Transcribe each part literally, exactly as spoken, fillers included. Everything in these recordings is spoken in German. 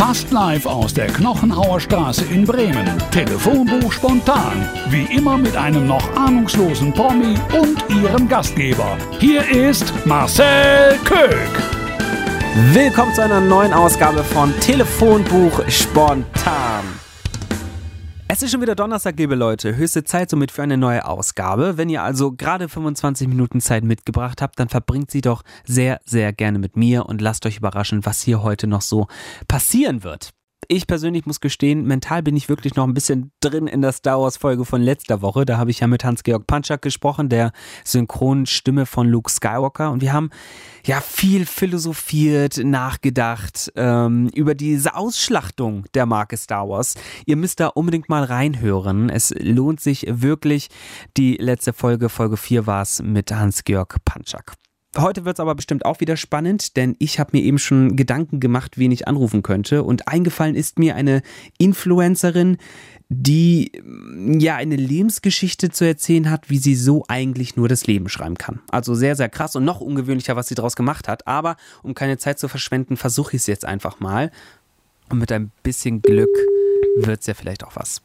Fast live aus der Knochenhauer Straße in Bremen. Telefonbuch spontan. Wie immer mit einem noch ahnungslosen Promi und ihrem Gastgeber. Hier ist Marcel Köck. Willkommen zu einer neuen Ausgabe von Telefonbuch spontan. Es ist schon wieder Donnerstag, liebe Leute. Höchste Zeit somit für eine neue Ausgabe. Wenn ihr also gerade fünfundzwanzig Minuten Zeit mitgebracht habt, dann verbringt sie doch sehr, sehr gerne mit mir und lasst euch überraschen, was hier heute noch so passieren wird. Ich persönlich muss gestehen, mental bin ich wirklich noch ein bisschen drin in der Star Wars Folge von letzter Woche. Da habe ich ja mit Hans-Georg Panczak gesprochen, der Synchronstimme von Luke Skywalker. Und wir haben ja viel philosophiert, nachgedacht ähm, über diese Ausschlachtung der Marke Star Wars. Ihr müsst da unbedingt mal reinhören. Es lohnt sich wirklich. Die letzte Folge, Folge vier war es mit Hans-Georg Panczak. Heute wird es aber bestimmt auch wieder spannend, denn ich habe mir eben schon Gedanken gemacht, wen ich anrufen könnte. Und eingefallen ist mir eine Influencerin, die ja eine Lebensgeschichte zu erzählen hat, wie sie so eigentlich nur das Leben schreiben kann. Also sehr, sehr krass und noch ungewöhnlicher, was sie daraus gemacht hat. Aber um keine Zeit zu verschwenden, versuche ich es jetzt einfach mal. Und mit ein bisschen Glück wird es ja vielleicht auch was.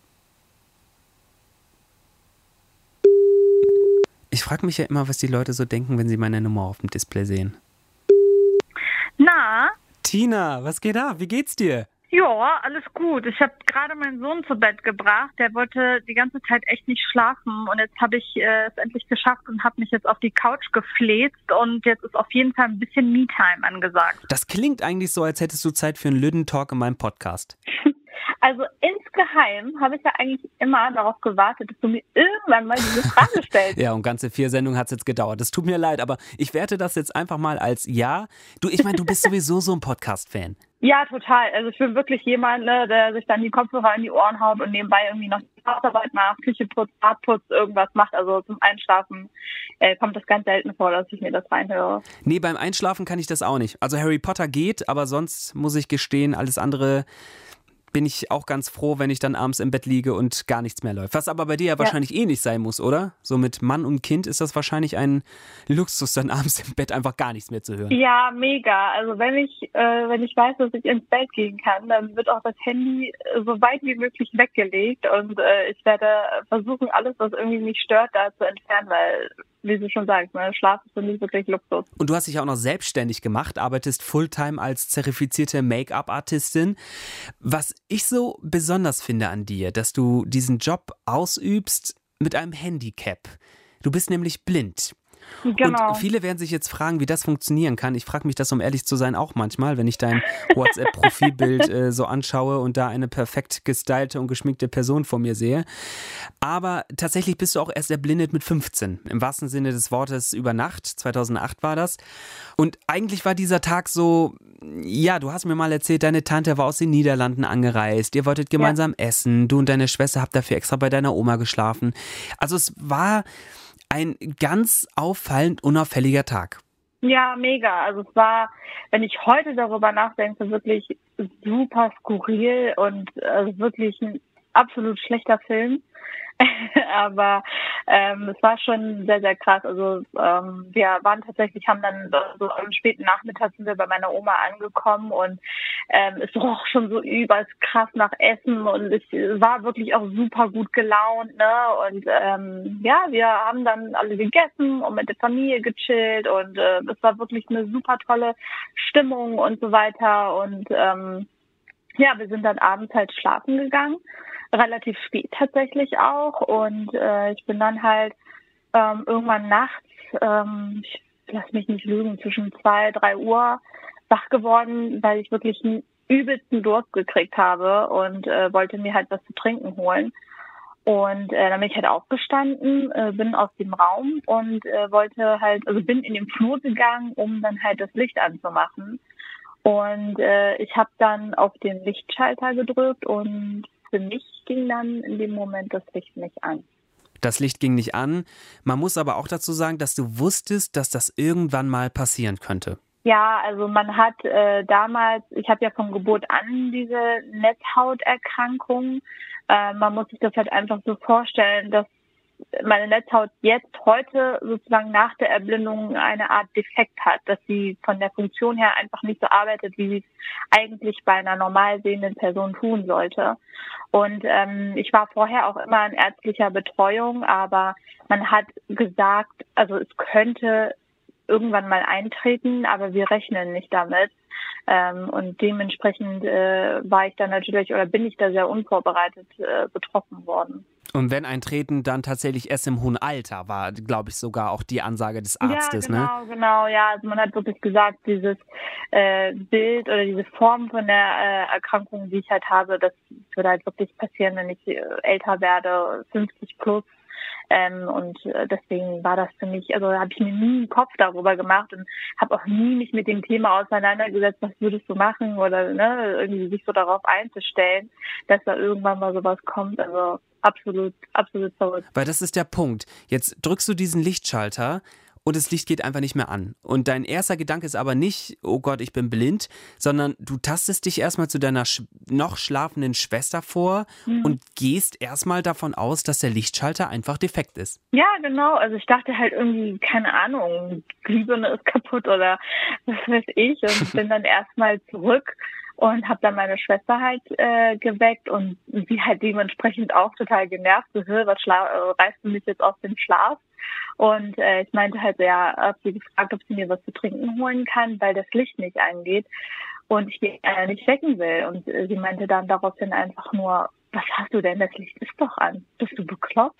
Ich frage mich ja immer, was die Leute so denken, wenn sie meine Nummer auf dem Display sehen. Na? Tina, was geht ab? Wie geht's dir? Ja, alles gut. Ich habe gerade meinen Sohn zu Bett gebracht. Der wollte die ganze Zeit echt nicht schlafen. Und jetzt habe ich äh, es endlich geschafft und habe mich jetzt auf die Couch gefläzt. Und jetzt ist auf jeden Fall ein bisschen Me-Time angesagt. Das klingt eigentlich so, als hättest du Zeit für einen Lüden-Talk in meinem Podcast. Also insgeheim habe ich ja eigentlich immer darauf gewartet, dass du mir irgendwann mal diese Frage stellst. Ja, und ganze vier Sendungen hat es jetzt gedauert. Das tut mir leid, aber ich werte das jetzt einfach mal als Ja. Du, ich meine, du bist sowieso so ein Podcast-Fan. Ja, total. Also ich bin wirklich jemand, ne, der sich dann die Kopfhörer in die Ohren haut und nebenbei irgendwie noch die Hausarbeit macht, Küche putzt, Badputz, irgendwas macht. Also zum Einschlafen äh, kommt das ganz selten vor, dass ich mir das reinhöre. Nee, beim Einschlafen kann ich das auch nicht. Also Harry Potter geht, aber sonst muss ich gestehen, alles andere bin ich auch ganz froh, wenn ich dann abends im Bett liege und gar nichts mehr läuft. Was aber bei dir ja wahrscheinlich ja. eh nicht sein muss, oder? So mit Mann und Kind ist das wahrscheinlich ein Luxus, dann abends im Bett einfach gar nichts mehr zu hören. Ja, mega. Also wenn ich äh, wenn ich weiß, dass ich ins Bett gehen kann, dann wird auch das Handy so weit wie möglich weggelegt und äh, ich werde versuchen, alles, was irgendwie mich stört, da zu entfernen, weil, wie du schon sagst, ne, Schlaf ist für mich wirklich Luxus. Und du hast dich ja auch noch selbstständig gemacht, arbeitest Fulltime als zertifizierte Make-up-Artistin. Was ich so besonders finde an dir, dass du diesen Job ausübst mit einem Handicap. Du bist nämlich blind. Genau. Und viele werden sich jetzt fragen, wie das funktionieren kann. Ich frage mich das, um ehrlich zu sein, auch manchmal, wenn ich dein WhatsApp-Profilbild äh, so anschaue und da eine perfekt gestylte und geschminkte Person vor mir sehe. Aber tatsächlich bist du auch erst erblindet mit fünfzehn. Im wahrsten Sinne des Wortes über Nacht. zweitausendacht war das. Und eigentlich war dieser Tag so, ja, du hast mir mal erzählt, deine Tante war aus den Niederlanden angereist. Ihr wolltet gemeinsam ja. essen. Du und deine Schwester habt dafür extra bei deiner Oma geschlafen. Also es war ein ganz auffallend unauffälliger Tag. Ja, mega. Also es war, wenn ich heute darüber nachdenke, wirklich super skurril und also wirklich ein absolut schlechter Film. Aber ähm, es war schon sehr, sehr krass. Also ähm, wir waren tatsächlich, haben dann so am späten Nachmittag sind wir bei meiner Oma angekommen und ähm, es roch schon so übelst krass nach Essen und ich war wirklich auch super gut gelaunt, ne? Und ähm, ja, wir haben dann alle gegessen und mit der Familie gechillt und äh, es war wirklich eine super tolle Stimmung und so weiter und ähm, ja, wir sind dann abends halt schlafen gegangen. Relativ spät tatsächlich auch und äh, ich bin dann halt ähm, irgendwann nachts, ähm, ich lass mich nicht lügen, zwischen zwei, drei Uhr wach geworden, weil ich wirklich einen übelsten Durst gekriegt habe und äh, wollte mir halt was zu trinken holen. Und äh, dann bin ich halt aufgestanden, äh, bin aus dem Raum und äh, wollte halt, also bin in den Flur gegangen, um dann halt das Licht anzumachen. Und äh, ich habe dann auf den Lichtschalter gedrückt und für mich ging dann in dem Moment das Licht nicht an. Das Licht ging nicht an. Man muss aber auch dazu sagen, dass du wusstest, dass das irgendwann mal passieren könnte. Ja, also man hat äh, damals, ich habe ja von Geburt an diese Netzhauterkrankung. Äh, man muss sich das halt einfach so vorstellen, dass meine Netzhaut jetzt heute sozusagen nach der Erblindung eine Art Defekt hat, dass sie von der Funktion her einfach nicht so arbeitet, wie sie es eigentlich bei einer normal sehenden Person tun sollte. Und ähm, ich war vorher auch immer in ärztlicher Betreuung, aber man hat gesagt, also es könnte irgendwann mal eintreten, aber wir rechnen nicht damit. Ähm, und dementsprechend äh, war ich da natürlich oder bin ich da sehr unvorbereitet äh, betroffen worden. Und wenn eintreten, dann tatsächlich erst im hohen Alter, war, glaube ich, sogar auch die Ansage des Arztes, ne? Ja, genau, ne? genau, ja. Also man hat wirklich gesagt, dieses äh, Bild oder diese Form von der äh, Erkrankung, die ich halt habe, das würde halt wirklich passieren, wenn ich äh, älter werde, fünfzig plus. Ähm, und äh, deswegen war das für mich, also habe ich mir nie einen Kopf darüber gemacht und habe auch nie mich mit dem Thema auseinandergesetzt, was würdest du machen oder ne, irgendwie sich so darauf einzustellen, dass da irgendwann mal sowas kommt. Also absolut, absolut verrückt. Weil das ist der Punkt. Jetzt drückst du diesen Lichtschalter und das Licht geht einfach nicht mehr an. Und dein erster Gedanke ist aber nicht, oh Gott, ich bin blind, sondern du tastest dich erstmal zu deiner sch- noch schlafenden Schwester vor mhm. und gehst erstmal davon aus, dass der Lichtschalter einfach defekt ist. Ja, genau. Also ich dachte halt irgendwie, keine Ahnung, Glühbirne ist kaputt oder was weiß ich. Und bin dann erstmal zurück und habe dann meine Schwester halt äh, geweckt und sie halt dementsprechend auch total genervt. So, was schla- äh, reißt du mich jetzt aus dem Schlaf? Und äh, ich meinte halt, ja, hab sie gefragt, ob sie mir was zu trinken holen kann, weil das Licht nicht angeht und ich die äh, nicht wecken will. Und äh, sie meinte dann daraufhin einfach nur, was hast du denn? Das Licht ist doch an. Bist du bekloppt?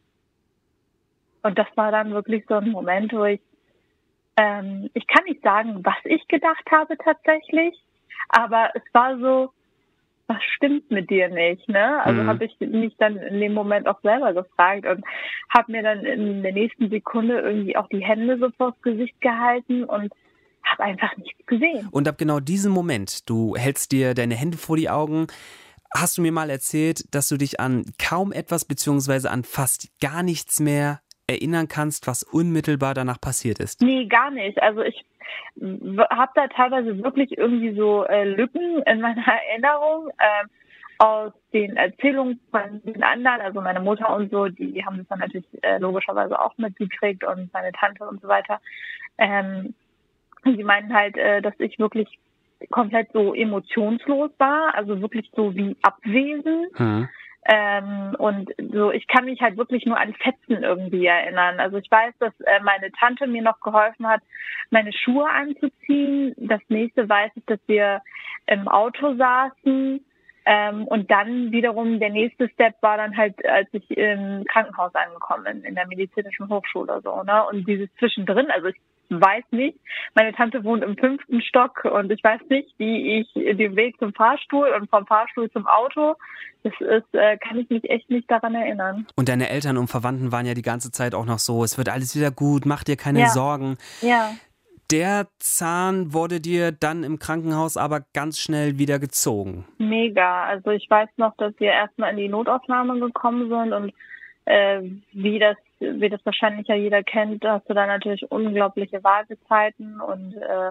Und das war dann wirklich so ein Moment, wo ich, ähm, ich kann nicht sagen, was ich gedacht habe tatsächlich, aber es war so, was stimmt mit dir nicht, ne? Also mhm. habe ich mich dann in dem Moment auch selber gefragt und habe mir dann in der nächsten Sekunde irgendwie auch die Hände so vors Gesicht gehalten und habe einfach nichts gesehen. Und ab genau diesem Moment, du hältst dir deine Hände vor die Augen, hast du mir mal erzählt, dass du dich an kaum etwas beziehungsweise an fast gar nichts mehr erinnern kannst, was unmittelbar danach passiert ist? Nee, gar nicht. Also ich habe da teilweise wirklich irgendwie so äh, Lücken in meiner Erinnerung äh, aus den Erzählungen von den anderen, also meine Mutter und so, die haben das dann natürlich äh, logischerweise auch mitgekriegt und meine Tante und so weiter. Ähm, sie meinten halt, äh, dass ich wirklich komplett so emotionslos war, also wirklich so wie abwesend. Hm. Ähm, und so, ich kann mich halt wirklich nur an Fetzen irgendwie erinnern. Also ich weiß, dass äh, meine Tante mir noch geholfen hat, meine Schuhe anzuziehen. Das nächste weiß ich, dass wir im Auto saßen. Ähm, und dann wiederum der nächste Step war dann halt, als ich im Krankenhaus angekommen bin, in der medizinischen Hochschule so, ne? Und dieses Zwischendrin, also ich weiß nicht, meine Tante wohnt im fünften Stock und ich weiß nicht, wie ich den Weg zum Fahrstuhl und vom Fahrstuhl zum Auto, das ist, äh, kann ich mich echt nicht daran erinnern. Und deine Eltern und Verwandten waren ja die ganze Zeit auch noch so, es wird alles wieder gut, mach dir keine ja. Sorgen. Ja. Der Zahn wurde dir dann im Krankenhaus aber ganz schnell wieder gezogen. Mega. Also ich weiß noch, dass wir erstmal in die Notaufnahme gekommen sind und äh, wie das wie das wahrscheinlich ja jeder kennt, hast du da natürlich unglaubliche Wartezeiten und äh,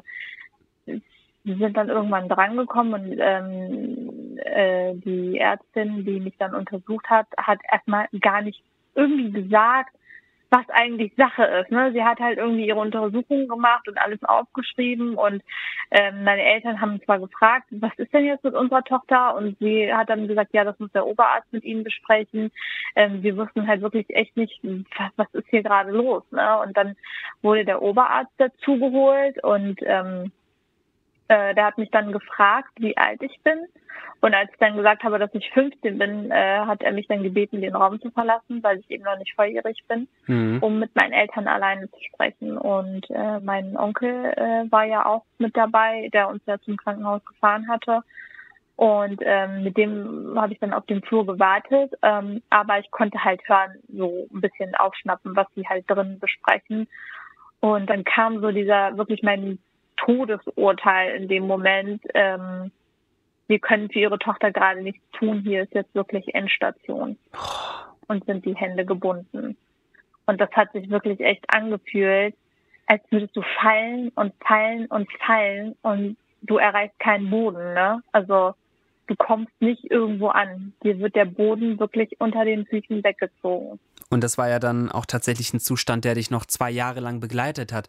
wir sind dann irgendwann drangekommen und ähm, äh, die Ärztin, die mich dann untersucht hat, hat erstmal gar nicht irgendwie gesagt, was eigentlich Sache ist. Ne? Sie hat halt irgendwie ihre Untersuchungen gemacht und alles aufgeschrieben und ähm, meine Eltern haben zwar gefragt, was ist denn jetzt mit unserer Tochter? Und sie hat dann gesagt, ja, das muss der Oberarzt mit ihnen besprechen. Ähm, wir wussten halt wirklich echt nicht, was, was ist hier gerade los. Ne? Und dann wurde der Oberarzt dazu geholt und ähm, äh, der hat mich dann gefragt, wie alt ich bin. Und als ich dann gesagt habe, dass ich fünfzehn bin, äh, hat er mich dann gebeten, den Raum zu verlassen, weil ich eben noch nicht volljährig bin, mhm. um mit meinen Eltern alleine zu sprechen. Und äh, mein Onkel äh, war ja auch mit dabei, der uns ja zum Krankenhaus gefahren hatte. Und ähm, mit dem habe ich dann auf dem Flur gewartet. Ähm, aber ich konnte halt hören, so ein bisschen aufschnappen, was die halt drin besprechen. Und dann kam so dieser, wirklich mein Todesurteil in dem Moment, ähm, wir können für ihre Tochter gerade nichts tun, hier ist jetzt wirklich Endstation. Und sind die Hände gebunden. Und das hat sich wirklich echt angefühlt, als würdest du fallen und fallen und fallen und du erreichst keinen Boden, ne? Also du kommst nicht irgendwo an. Dir wird der Boden wirklich unter den Füßen weggezogen. Und das war ja dann auch tatsächlich ein Zustand, der dich noch zwei Jahre lang begleitet hat.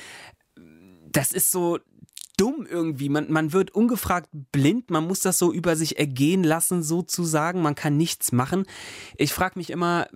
Das ist so dumm irgendwie. Man, man wird ungefragt blind, man muss das so über sich ergehen lassen, sozusagen. Man kann nichts machen. Ich frage mich immer,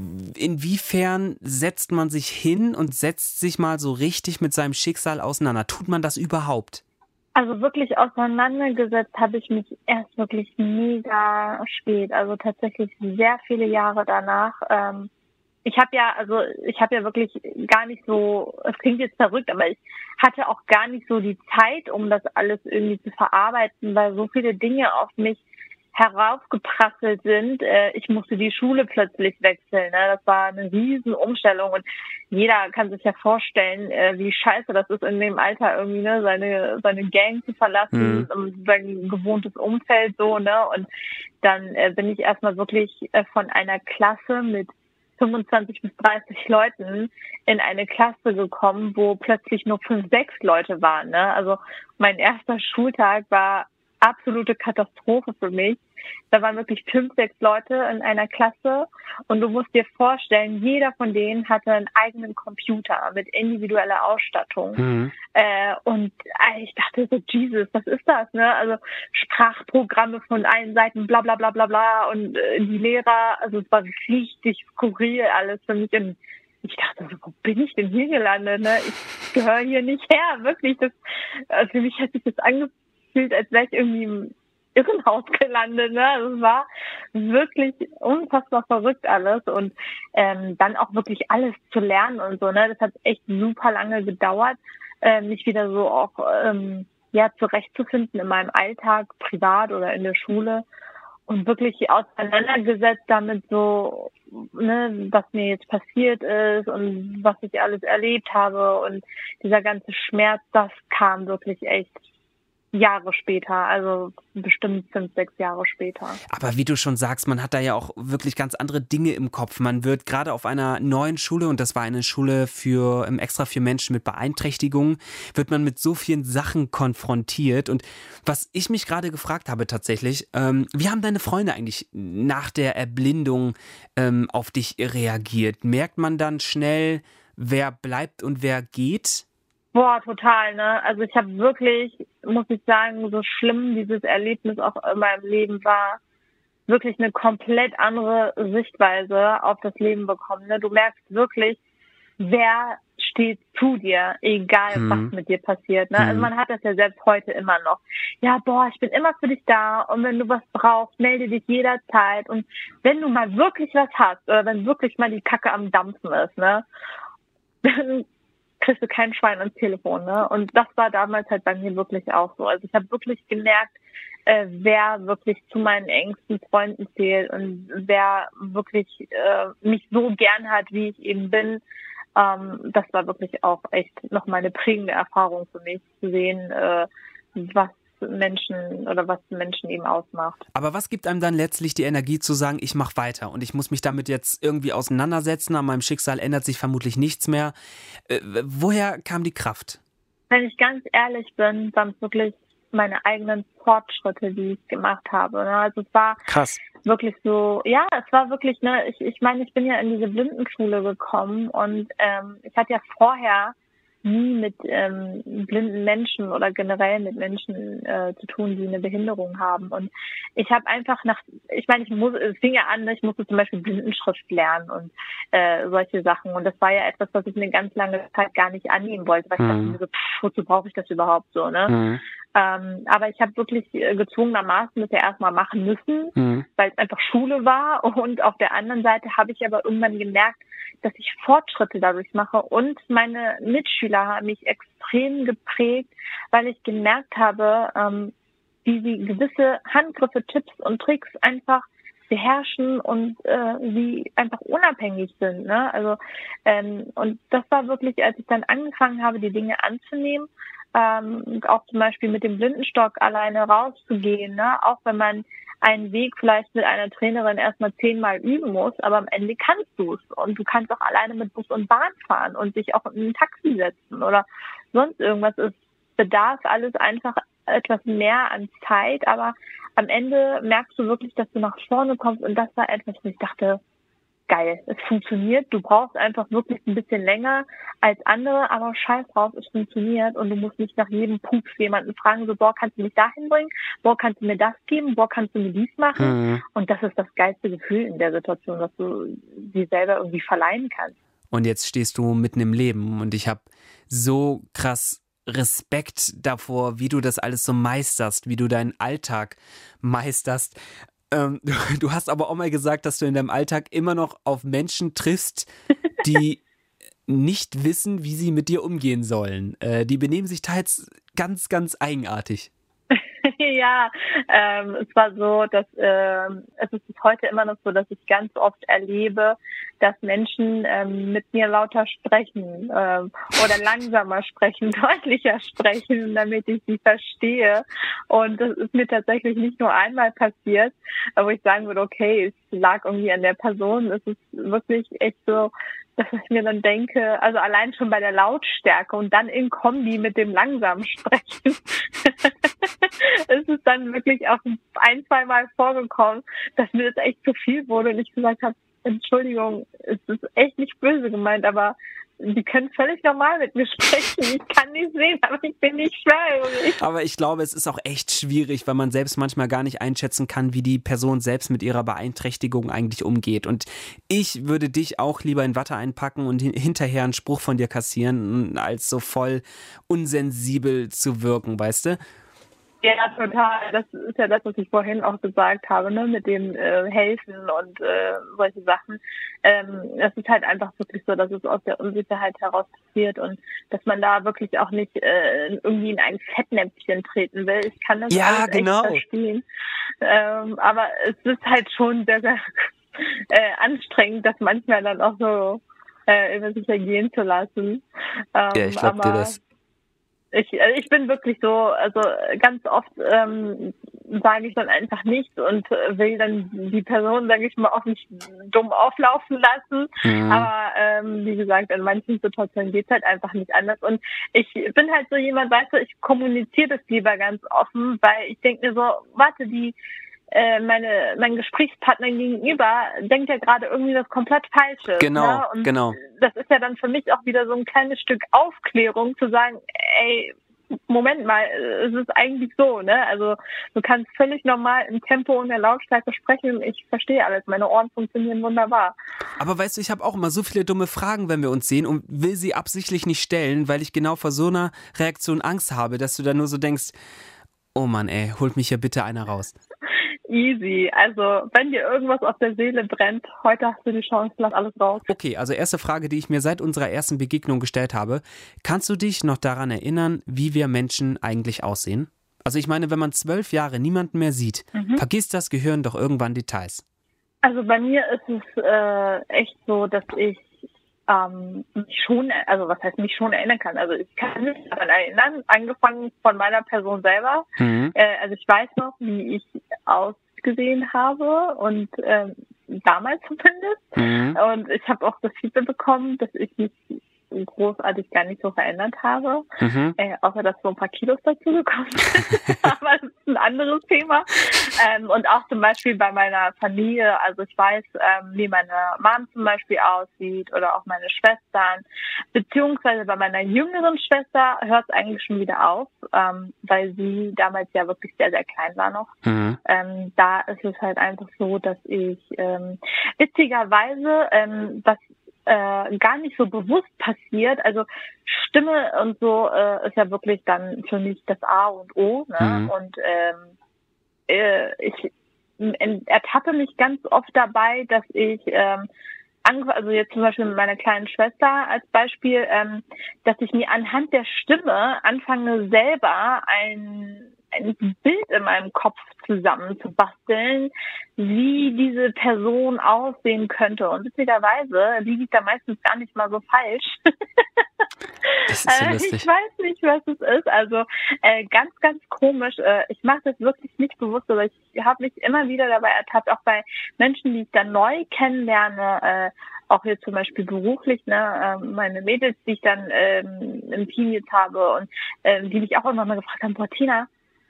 inwiefern setzt man sich hin und setzt sich mal so richtig mit seinem Schicksal auseinander? Tut man das überhaupt? Also wirklich auseinandergesetzt habe ich mich erst wirklich mega spät, also tatsächlich sehr viele Jahre danach. Ähm, ich habe ja, also ich habe ja wirklich gar nicht so, es klingt jetzt verrückt, aber ich hatte auch gar nicht so die Zeit, um das alles irgendwie zu verarbeiten, weil so viele Dinge auf mich heraufgeprasselt sind. Äh, ich musste die Schule plötzlich wechseln. Ne? Das war eine riesen Umstellung und jeder kann sich ja vorstellen, äh, wie scheiße das ist, in dem Alter irgendwie ne seine seine Gang zu verlassen, mhm. sein gewohntes Umfeld so ne und dann äh, bin ich erstmal wirklich äh, von einer Klasse mit fünfundzwanzig bis dreißig Leuten in eine Klasse gekommen, wo plötzlich nur fünf, sechs Leute waren. Ne? Also mein erster Schultag war absolute Katastrophe für mich. Da waren wirklich fünf, sechs Leute in einer Klasse und du musst dir vorstellen, jeder von denen hatte einen eigenen Computer mit individueller Ausstattung. Mhm. Äh, und äh, ich dachte so, Jesus, was ist das? Ne? Also Sprachprogramme von allen Seiten, bla bla bla bla bla und äh, die Lehrer, also es war richtig skurril alles für mich und ich dachte so, wo bin ich denn hier gelandet? Ne? Ich gehöre hier nicht her, wirklich. Das, also für mich hat sich das angefühlt, als wäre ich irgendwie im Irrenhaus gelandet. Ne? Also es war wirklich unfassbar verrückt alles und ähm, dann auch wirklich alles zu lernen und so. Ne? Das hat echt super lange gedauert, äh, mich wieder so auch ähm, ja zurechtzufinden in meinem Alltag, privat oder in der Schule. Und wirklich auseinandergesetzt damit so, ne, was mir jetzt passiert ist und was ich alles erlebt habe und dieser ganze Schmerz, das kam wirklich echt Jahre später, also bestimmt fünf, sechs Jahre später. Aber wie du schon sagst, man hat da ja auch wirklich ganz andere Dinge im Kopf. Man wird gerade auf einer neuen Schule, und das war eine Schule für extra für Menschen mit Beeinträchtigungen, wird man mit so vielen Sachen konfrontiert. Und was ich mich gerade gefragt habe tatsächlich, ähm, wie haben deine Freunde eigentlich nach der Erblindung ähm, auf dich reagiert? Merkt man dann schnell, wer bleibt und wer geht? Boah, total, ne? Also ich habe wirklich, muss ich sagen, so schlimm dieses Erlebnis auch in meinem Leben war, wirklich eine komplett andere Sichtweise auf das Leben bekommen. Ne? Du merkst wirklich, wer steht zu dir, egal hm. was mit dir passiert. Ne? Hm. Also man hat das ja selbst heute immer noch. Ja, boah, ich bin immer für dich da und wenn du was brauchst, melde dich jederzeit. Und wenn du mal wirklich was hast oder wenn wirklich mal die Kacke am Dampfen ist, ne, dann kriegst du kein Schwein ans Telefon, ne? Und das war damals halt bei mir wirklich auch so. Also ich habe wirklich gemerkt, äh, wer wirklich zu meinen engsten Freunden zählt und wer wirklich äh, mich so gern hat, wie ich eben bin. Ähm, das war wirklich auch echt nochmal eine prägende Erfahrung für mich, zu sehen, äh, was Menschen oder was Menschen eben ausmacht. Aber was gibt einem dann letztlich die Energie zu sagen, ich mache weiter und ich muss mich damit jetzt irgendwie auseinandersetzen, an meinem Schicksal ändert sich vermutlich nichts mehr. Äh, woher kam die Kraft? Wenn ich ganz ehrlich bin, waren es wirklich meine eigenen Fortschritte, die ich gemacht habe. Ne? Also es war krass. Wirklich so, ja, es war wirklich, ne, ich, ich meine, ich bin ja in diese Blindenschule gekommen und ähm, ich hatte ja vorher nie mit ähm, blinden Menschen oder generell mit Menschen äh, zu tun, die eine Behinderung haben. Und ich habe einfach nach, ich meine, ich muss, es fing ja an, ich musste zum Beispiel Blindenschrift lernen und äh, solche Sachen. Und das war ja etwas, was ich eine ganz lange Zeit gar nicht annehmen wollte, weil ich mhm. dachte mir so, pff, wozu brauche ich das überhaupt so, ne? Mhm. Ähm, aber ich habe wirklich äh, gezwungenermaßen das ja erstmal machen müssen, mhm. weil es einfach Schule war. Und auf der anderen Seite habe ich aber irgendwann gemerkt, dass ich Fortschritte dadurch mache. Und meine Mitschüler haben mich extrem geprägt, weil ich gemerkt habe, ähm, wie sie gewisse Handgriffe, Tipps und Tricks einfach beherrschen und äh, sie einfach unabhängig sind. Ne? Also ähm, und das war wirklich, als ich dann angefangen habe, die Dinge anzunehmen, ähm, auch zum Beispiel mit dem Blindenstock alleine rauszugehen, ne? Auch wenn man einen Weg vielleicht mit einer Trainerin erstmal zehnmal üben muss, aber am Ende kannst du es und du kannst auch alleine mit Bus und Bahn fahren und dich auch in ein Taxi setzen oder sonst irgendwas. Es bedarf alles einfach etwas mehr an Zeit, aber am Ende merkst du wirklich, dass du nach vorne kommst und das war etwas, wo ich dachte, geil. Es funktioniert. Du brauchst einfach wirklich ein bisschen länger als andere, aber scheiß drauf, es funktioniert und du musst nicht nach jedem Pups jemanden fragen, so, boah, kannst du mich dahin bringen? Boah, kannst du mir das geben? Boah, kannst du mir dies machen? Mhm. Und das ist das geilste Gefühl in der Situation, dass du dir selber irgendwie verleihen kannst. Und jetzt stehst du mitten im Leben und ich habe so krass Respekt davor, wie du das alles so meisterst, wie du deinen Alltag meisterst. Ähm, du, du hast aber auch mal gesagt, dass du in deinem Alltag immer noch auf Menschen triffst, die nicht wissen, wie sie mit dir umgehen sollen. Äh, die benehmen sich teils ganz, ganz eigenartig. Ja, ähm, es war so, dass ähm, es ist bis heute immer noch so, dass ich ganz oft erlebe, dass Menschen ähm, mit mir lauter sprechen ähm, oder langsamer sprechen, deutlicher sprechen, damit ich sie verstehe. Und das ist mir tatsächlich nicht nur einmal passiert, wo ich sagen würde, okay, es lag irgendwie an der Person. Es ist wirklich echt so, dass ich mir dann denke, also allein schon bei der Lautstärke und dann in Kombi mit dem langsamen Sprechen, es ist dann wirklich auch ein, zwei Mal vorgekommen, dass mir das echt zu viel wurde und ich gesagt habe, Entschuldigung, es ist echt nicht böse gemeint, aber die können völlig normal mit mir sprechen. Ich kann nicht sehen, aber ich bin nicht schwerhörig. Aber ich glaube, es ist auch echt schwierig, weil man selbst manchmal gar nicht einschätzen kann, wie die Person selbst mit ihrer Beeinträchtigung eigentlich umgeht. Und ich würde dich auch lieber in Watte einpacken und hinterher einen Spruch von dir kassieren, als so voll unsensibel zu wirken, weißt du? Ja, total. Das ist ja das, was ich vorhin auch gesagt habe, ne, mit dem äh, Helfen und äh, solche Sachen. Ähm, es ist halt einfach wirklich so, dass es aus der Unsicherheit heraus passiert und dass man da wirklich auch nicht äh, irgendwie in ein Fettnäpfchen treten will. Ich kann das ja, alles genau. echt verstehen. Ähm, aber es ist halt schon sehr, sehr äh, anstrengend, das manchmal dann auch so äh, über sich ergehen zu lassen. Ähm, ja, ich glaube dir das. Ich, also ich bin wirklich so, also ganz oft ähm, sage ich dann einfach nichts und will dann die Person, sage ich mal, auch nicht dumm auflaufen lassen. Mhm. Aber ähm, wie gesagt, in manchen Situationen geht's halt einfach nicht anders. Und ich bin halt so jemand, weißt du, ich kommuniziere das lieber ganz offen, weil ich denke mir so, warte, die äh, meine mein Gesprächspartner gegenüber denkt ja gerade irgendwie das komplett Falsche. Genau, ne? Und genau. Das ist ja dann für mich auch wieder so ein kleines Stück Aufklärung, zu sagen, ey, Moment mal, es ist eigentlich so, ne? Also du kannst völlig normal im Tempo und der Lautstärke sprechen und ich verstehe alles. Meine Ohren funktionieren wunderbar. Aber weißt du, ich habe auch immer so viele dumme Fragen, wenn wir uns sehen und will sie absichtlich nicht stellen, weil ich genau vor so einer Reaktion Angst habe, dass du dann nur so denkst, oh Mann, ey, holt mich hier bitte einer raus. Easy. Also, wenn dir irgendwas auf der Seele brennt, heute hast du die Chance, lass alles raus. Okay, also erste Frage, die ich mir seit unserer ersten Begegnung gestellt habe. Kannst du dich noch daran erinnern, wie wir Menschen eigentlich aussehen? Also ich meine, wenn man zwölf Jahre niemanden mehr sieht, mhm. vergisst das Gehirn doch irgendwann Details. Also bei mir ist es äh, echt so, dass ich ähm, mich schon, also was heißt mich schon erinnern kann. Also ich kann mich daran erinnern, angefangen von meiner Person selber. Mhm. Äh, also ich weiß noch, wie ich ausgesehen habe und ähm, damals zumindest. Mhm. Und ich habe auch das Feedback bekommen, dass ich mich großartig gar nicht so verändert habe, mhm. äh, außer dass so ein paar Kilos dazu gekommen sind. Aber das ist ein anderes Thema. Ähm, und auch zum Beispiel bei meiner Familie, also ich weiß, ähm, wie meine Mom zum Beispiel aussieht oder auch meine Schwestern, beziehungsweise bei meiner jüngeren Schwester hört es eigentlich schon wieder auf, ähm, weil sie damals ja wirklich sehr, sehr klein war noch. Mhm. Ähm, da ist es halt einfach so, dass ich ähm, witzigerweise, ähm, was Äh, gar nicht so bewusst passiert. Also Stimme und so äh, ist ja wirklich dann für mich das A und O. Ne? Mhm. Und ähm, äh, ich äh, ertappe mich ganz oft dabei, dass ich, ähm, also jetzt zum Beispiel mit meiner kleinen Schwester als Beispiel, ähm, dass ich mir anhand der Stimme anfange selber ein ein Bild in meinem Kopf zusammenzubasteln, wie diese Person aussehen könnte. Und witzigerweise liege ich da meistens gar nicht mal so falsch. Das ist so lustig. Ich weiß nicht, was es ist. Also äh, ganz, ganz komisch. Äh, ich mache das wirklich nicht bewusst, aber ich habe mich immer wieder dabei ertappt, auch bei Menschen, die ich dann neu kennenlerne, äh, auch jetzt zum Beispiel beruflich, ne, äh, meine Mädels, die ich dann ähm, im Team jetzt habe und äh, die mich auch immer mal gefragt haben, boah, Tina,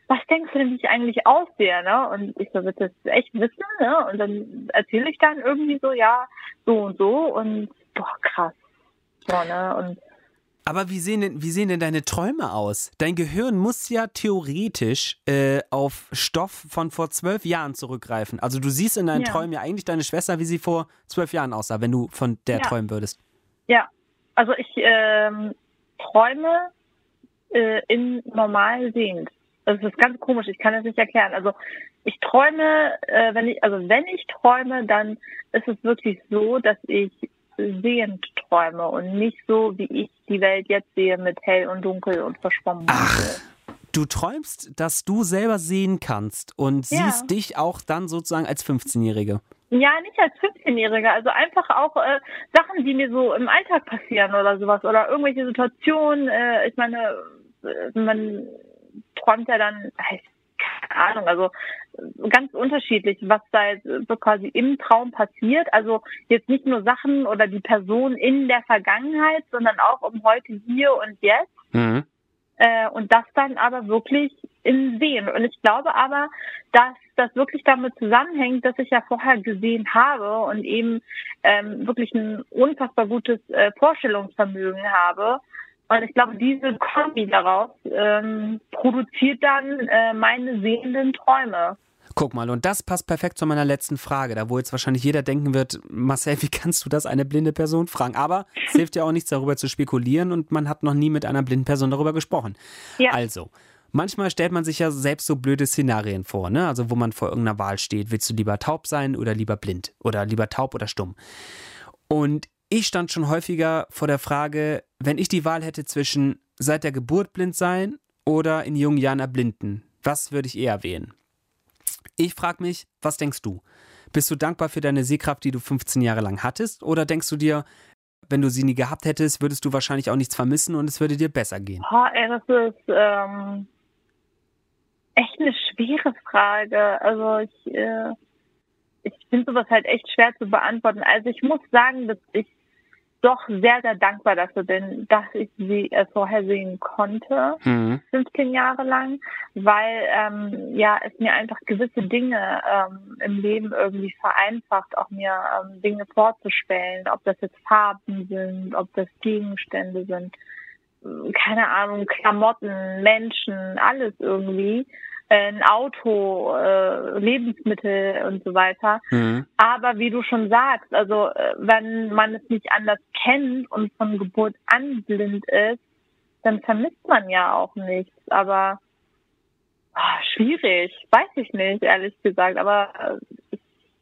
was denkst du denn, wie ich eigentlich aussehe, ne? Und ich so, willst du das echt wissen, ne? Und dann erzähle ich dann irgendwie so, ja, so und so und boah, krass. So, ne? Und aber wie sehen denn, wie sehen denn deine Träume aus? Dein Gehirn muss ja theoretisch äh, auf Stoff von vor zwölf Jahren zurückgreifen. Also du siehst in deinen Ja. Träumen ja eigentlich deine Schwester, wie sie vor zwölf Jahren aussah, wenn du von der Ja. träumen würdest. ja, also ich ähm, träume äh, in normal sehend. Das ist ganz komisch, ich kann das nicht erklären. Also ich träume, äh, wenn ich, also wenn ich träume, dann ist es wirklich so, dass ich sehend träume und nicht so, wie ich die Welt jetzt sehe mit hell und dunkel und verschwommen. Ach, du träumst, dass du selber sehen kannst und Ja. siehst dich auch dann sozusagen als fünfzehnjährige. Ja, nicht als fünfzehnjähriger, also einfach auch äh, Sachen, die mir so im Alltag passieren oder sowas oder irgendwelche Situationen. Äh, ich meine, äh, man träumt ja dann, äh, keine Ahnung, also äh, ganz unterschiedlich, was da jetzt so quasi im Traum passiert. Also jetzt nicht nur Sachen oder die Person in der Vergangenheit, sondern auch um heute, hier und jetzt. Mhm. Äh, und das dann aber wirklich im Sehen. Und ich glaube aber, dass das wirklich damit zusammenhängt, dass ich ja vorher gesehen habe und eben ähm, wirklich ein unfassbar gutes äh, Vorstellungsvermögen habe. Und ich glaube, diese Kombi daraus ähm, produziert dann äh, meine sehenden Träume. Guck mal, und das passt perfekt zu meiner letzten Frage, da wo jetzt wahrscheinlich jeder denken wird, Marcel, wie kannst du das eine blinde Person fragen? Aber es hilft ja auch nichts, darüber zu spekulieren und man hat noch nie mit einer blinden Person darüber gesprochen. Ja. Also, manchmal stellt man sich ja selbst so blöde Szenarien vor, ne? Also wo man vor irgendeiner Wahl steht, willst du lieber taub sein oder lieber blind? Oder lieber taub oder stumm? Und ich stand schon häufiger vor der Frage, wenn ich die Wahl hätte zwischen seit der Geburt blind sein oder in jungen Jahren erblinden, was würde ich eher wählen? Ich frage mich, was denkst du? Bist du dankbar für deine Sehkraft, die du fünfzehn Jahre lang hattest? Oder denkst du dir, wenn du sie nie gehabt hättest, würdest du wahrscheinlich auch nichts vermissen und es würde dir besser gehen? Oh, ey, das ist ähm, echt eine schwere Frage. Also ich, äh, ich finde sowas halt echt schwer zu beantworten. Also ich muss sagen, dass ich doch sehr, sehr dankbar dafür bin, dass ich sie äh, vorher sehen konnte, Mhm. fünfzehn Jahre lang, weil ähm, ja es mir einfach gewisse Dinge ähm, im Leben irgendwie vereinfacht, auch mir ähm, Dinge vorzustellen, ob das jetzt Farben sind, ob das Gegenstände sind, keine Ahnung, Klamotten, Menschen, alles irgendwie, ein Auto, äh, Lebensmittel und so weiter. Mhm. Aber wie du schon sagst, also äh, wenn man es nicht anders kennt und von Geburt an blind ist, dann vermisst man ja auch nichts. Aber ah, schwierig, weiß ich nicht, ehrlich gesagt. Aber äh,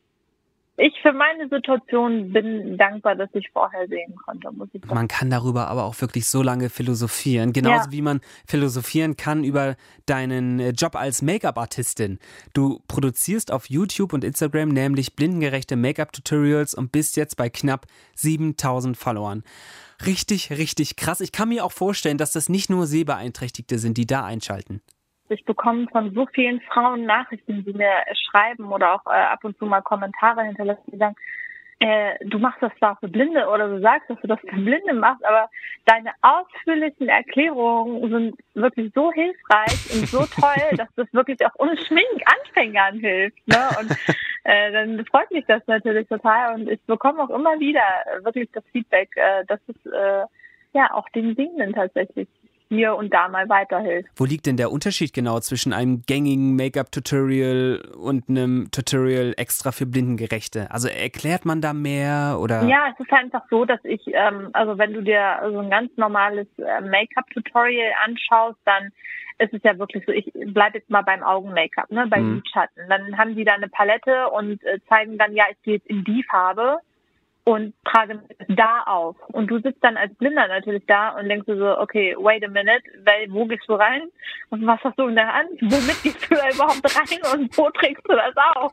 ich für meine Situation bin dankbar, dass ich vorher sehen konnte, muss ich sagen. Man kann darüber aber auch wirklich so lange philosophieren. Genauso Ja. wie man philosophieren kann über deinen äh, Job als Make-up-Artistin. Du produzierst auf YouTube und Instagram nämlich blindengerechte Make-up-Tutorials und bist jetzt bei knapp siebentausend Followern. Richtig, richtig krass. Ich kann mir auch vorstellen, dass das nicht nur Sehbeeinträchtigte sind, die da einschalten. Ich bekomme von so vielen Frauen Nachrichten, die mir schreiben oder auch äh, ab und zu mal Kommentare hinterlassen, die sagen, äh, du machst das zwar für Blinde oder du sagst, dass du das für Blinde machst, aber deine ausführlichen Erklärungen sind wirklich so hilfreich und so toll, dass das wirklich auch ohne Schmink Anfängern hilft. Ne? Und äh, dann freut mich das natürlich total und ich bekomme auch immer wieder wirklich das Feedback, äh, dass es äh, ja auch den Sehenden tatsächlich hier und da mal weiterhilft. Wo liegt denn der Unterschied genau zwischen einem gängigen Make-up-Tutorial und einem Tutorial extra für Blindengerechte? Also erklärt man da mehr oder? Ja, es ist einfach so, dass ich, ähm, also wenn du dir so ein ganz normales äh, Make-up-Tutorial anschaust, dann ist es ja wirklich so, ich bleibe jetzt mal beim Augen-Make-up, ne, bei Mhm. Lidschatten. Dann haben die da eine Palette und äh, zeigen dann, ja, ich gehe jetzt in die Farbe und trage da auf. Und du sitzt dann als Blinder natürlich da und denkst du so, okay, wait a minute, weil, wo gehst du rein? Und was hast du in der Hand? Womit gehst du da überhaupt rein? Und wo trägst du das auf?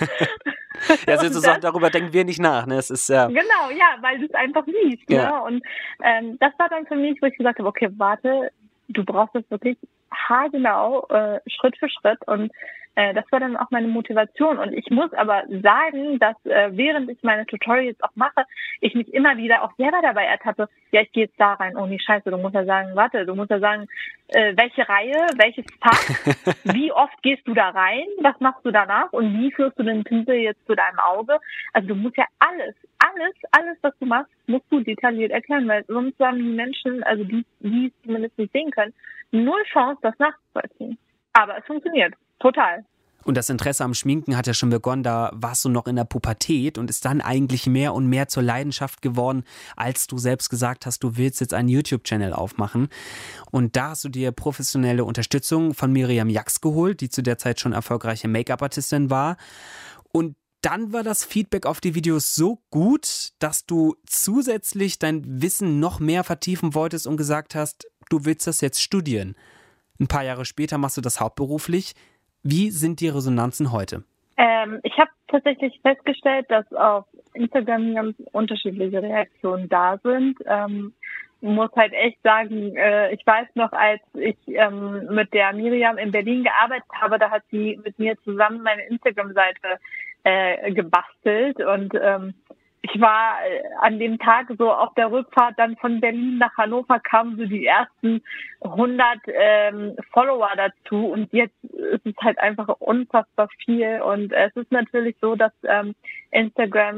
Ja, Und sozusagen, das- darüber denken wir nicht nach. Ne? Es ist ja. Genau, ja, weil du es einfach siehst. Ja. Ne? Und ähm, das war dann für mich, wo ich gesagt habe, okay, warte, du brauchst das wirklich haargenau, äh, Schritt für Schritt und äh, das war dann auch meine Motivation. Und ich muss aber sagen, dass äh, während ich meine Tutorials auch mache, ich mich immer wieder auch selber dabei ertappe, ja, ich gehe jetzt da rein, oh nee, scheiße, du musst ja sagen, warte, du musst ja sagen, äh, welche Reihe, welches Fach, wie oft gehst du da rein, was machst du danach und wie führst du den Pinsel jetzt zu deinem Auge? Also du musst ja alles, alles, alles, was du machst, musst du detailliert erklären, weil sonst haben die Menschen, also die, die es zumindest nicht sehen können, null Chance, das nachzuvollziehen. Aber es funktioniert. Total. Und das Interesse am Schminken hat ja schon begonnen, da warst du noch in der Pubertät und ist dann eigentlich mehr und mehr zur Leidenschaft geworden, als du selbst gesagt hast, du willst jetzt einen YouTube-Channel aufmachen. Und da hast du dir professionelle Unterstützung von Miriam Jax geholt, die zu der Zeit schon erfolgreiche Make-up-Artistin war. Und dann war das Feedback auf die Videos so gut, dass du zusätzlich dein Wissen noch mehr vertiefen wolltest und gesagt hast, du willst das jetzt studieren. Ein paar Jahre später machst du das hauptberuflich. Wie sind die Resonanzen heute? Ähm, ich habe tatsächlich festgestellt, dass auf Instagram ganz unterschiedliche Reaktionen da sind. Ähm, muss halt echt sagen, äh, ich weiß noch, als ich ähm, mit der Miriam in Berlin gearbeitet habe, da hat sie mit mir zusammen meine Instagram-Seite äh, gebastelt und ähm, ich war an dem Tag so auf der Rückfahrt dann von Berlin nach Hannover, kamen so die ersten hundert ähm, Follower dazu und jetzt ist es halt einfach unfassbar viel und es ist natürlich so, dass ähm, Instagram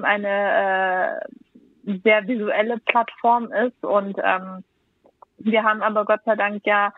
eine äh, sehr visuelle Plattform ist und ähm, wir haben aber Gott sei Dank ja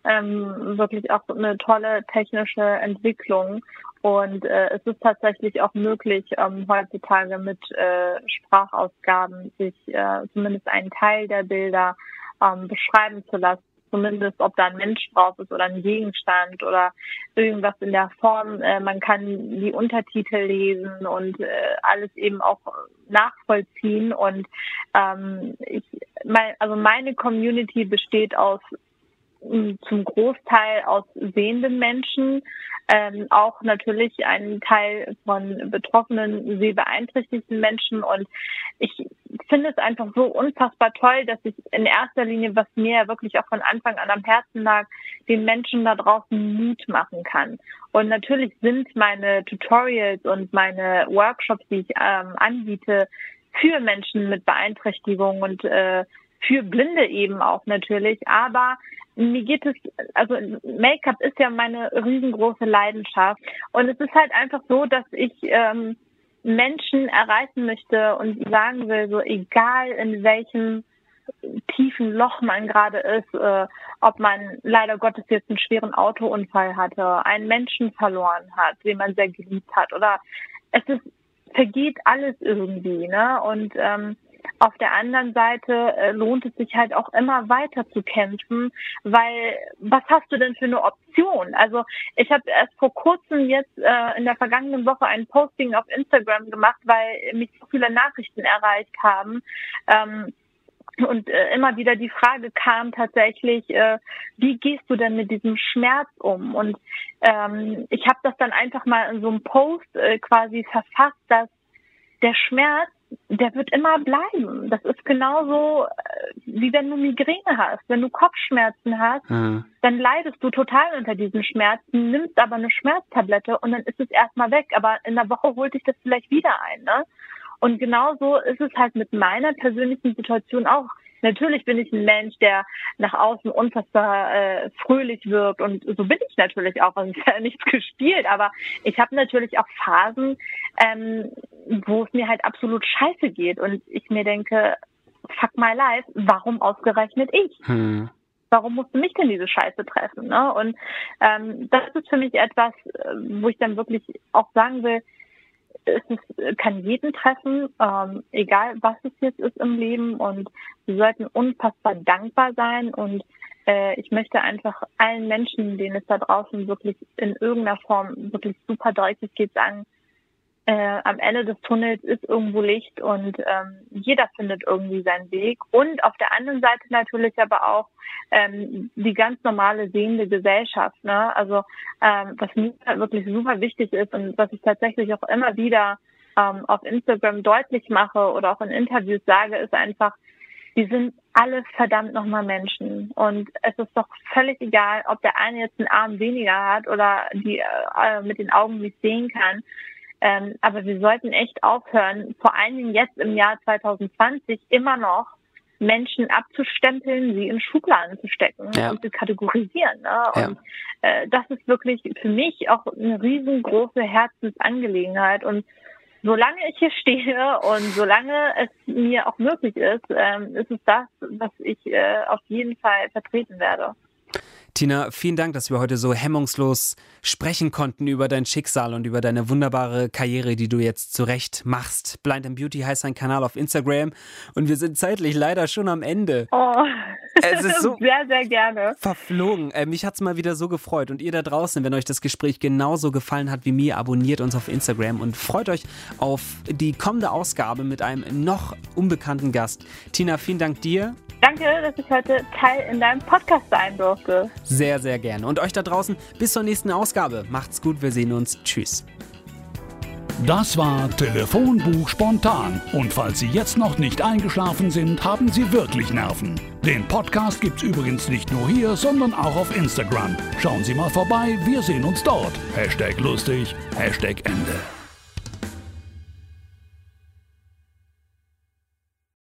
ähm, wirklich auch eine tolle technische Entwicklung. Und äh, es ist tatsächlich auch möglich, ähm, heutzutage mit äh, Sprachausgaben sich äh, zumindest einen Teil der Bilder ähm, beschreiben zu lassen. Zumindest, ob da ein Mensch drauf ist oder ein Gegenstand oder irgendwas in der Form. Äh, man kann die Untertitel lesen und äh, alles eben auch nachvollziehen. Und ähm, ich, mein, also meine Community besteht aus zum Großteil aus sehenden Menschen, ähm, auch natürlich ein Teil von betroffenen, sehbeeinträchtigten Menschen und ich finde es einfach so unfassbar toll, dass ich in erster Linie, was mir wirklich auch von Anfang an am Herzen lag, den Menschen da draußen Mut machen kann. Und natürlich sind meine Tutorials und meine Workshops, die ich ähm, anbiete, für Menschen mit Beeinträchtigung und äh, für Blinde eben auch natürlich, aber mir geht es, also Make-up ist ja meine riesengroße Leidenschaft und es ist halt einfach so, dass ich ähm, Menschen erreichen möchte und sagen will, so egal in welchem tiefen Loch man gerade ist, äh, ob man leider Gottes jetzt einen schweren Autounfall hatte, einen Menschen verloren hat, den man sehr geliebt hat oder es ist, vergeht alles irgendwie, ne? Und ähm, auf der anderen Seite äh, lohnt es sich halt auch immer weiter zu kämpfen, weil was hast du denn für eine Option? Also ich habe erst vor kurzem jetzt äh, in der vergangenen Woche ein Posting auf Instagram gemacht, weil mich so viele Nachrichten erreicht haben. Ähm, Und äh, immer wieder die Frage kam tatsächlich, äh, wie gehst du denn mit diesem Schmerz um? Und ähm, ich habe das dann einfach mal in so einem Post äh, quasi verfasst, dass der Schmerz, der wird immer bleiben. Das ist genauso, äh, wie wenn du Migräne hast. Wenn du Kopfschmerzen hast, mhm. dann leidest du total unter diesen Schmerzen, nimmst aber eine Schmerztablette und dann ist es erstmal weg. Aber in der Woche holt dich das vielleicht wieder ein, ne? Und genauso ist es halt mit meiner persönlichen Situation auch. Natürlich bin ich ein Mensch, der nach außen unfassbar äh, fröhlich wirkt und so bin ich natürlich auch. Also es ist ja nichts gespielt, aber ich habe natürlich auch Phasen, ähm, wo es mir halt absolut scheiße geht und ich mir denke, fuck my life, warum ausgerechnet ich? Hm. Warum musste mich denn diese Scheiße treffen? Ne? Und ähm, das ist für mich etwas, wo ich dann wirklich auch sagen will, es ist, kann jeden treffen, ähm, egal was es jetzt ist im Leben und wir sollten unfassbar dankbar sein und äh, ich möchte einfach allen Menschen, denen es da draußen wirklich in irgendeiner Form wirklich super deutlich geht, sagen, äh, am Ende des Tunnels ist irgendwo Licht und ähm, jeder findet irgendwie seinen Weg und auf der anderen Seite natürlich aber auch ähm, die ganz normale sehende Gesellschaft, ne? Also ähm, was mir wirklich super wichtig ist und was ich tatsächlich auch immer wieder ähm, auf Instagram deutlich mache oder auch in Interviews sage, ist einfach, wir sind alle verdammt nochmal Menschen. Und es ist doch völlig egal, ob der eine jetzt einen Arm weniger hat oder die äh, mit den Augen nicht sehen kann. Ähm, aber wir sollten echt aufhören, vor allen Dingen jetzt im Jahr zwanzig zwanzig immer noch Menschen abzustempeln, sie in Schubladen zu stecken ja. und zu kategorisieren. Ne? Ja. Und äh, das ist wirklich für mich auch eine riesengroße Herzensangelegenheit. Und solange ich hier stehe und solange es mir auch möglich ist, ähm, ist es das, was ich äh, auf jeden Fall vertreten werde. Tina, vielen Dank, dass wir heute so hemmungslos sprechen konnten über dein Schicksal und über deine wunderbare Karriere, die du jetzt zurecht machst. Blind and Beauty heißt dein Kanal auf Instagram und wir sind zeitlich leider schon am Ende. Oh, es ist so sehr, sehr gerne. Verflogen. Äh, mich hat's mal wieder so gefreut und ihr da draußen, wenn euch das Gespräch genauso gefallen hat wie mir, abonniert uns auf Instagram und freut euch auf die kommende Ausgabe mit einem noch unbekannten Gast. Tina, vielen Dank dir. Danke, dass ich heute Teil in deinem Podcast sein durfte. Sehr, sehr gerne. Und euch da draußen, bis zur nächsten Ausgabe. Macht's gut, wir sehen uns. Tschüss. Das war Telefonbuch spontan. Und falls Sie jetzt noch nicht eingeschlafen sind, haben Sie wirklich Nerven. Den Podcast gibt's übrigens nicht nur hier, sondern auch auf Instagram. Schauen Sie mal vorbei, wir sehen uns dort. Hashtag lustig, Hashtag Ende.